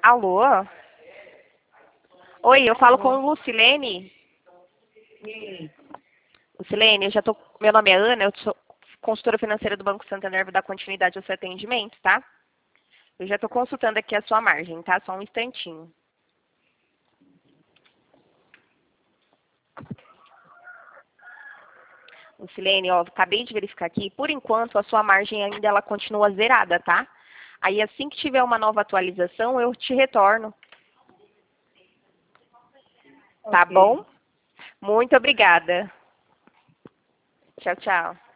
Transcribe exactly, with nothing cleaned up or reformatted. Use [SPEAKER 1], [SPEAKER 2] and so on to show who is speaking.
[SPEAKER 1] Alô? Oi, eu falo com Lucilene.
[SPEAKER 2] Sim.
[SPEAKER 1] Lucilene, eu já tô. Meu nome é Ana, eu sou consultora financeira do Banco Santander, vou dar continuidade ao seu atendimento, tá? Eu já estou consultando aqui a sua margem, tá? Só um instantinho. Lucilene, ó, acabei de verificar aqui. Por enquanto, a sua margem ainda ela continua zerada, tá? Aí, assim que tiver uma nova atualização, eu te retorno. Tá
[SPEAKER 2] Ok.
[SPEAKER 1] bom? Muito obrigada. Tchau, tchau.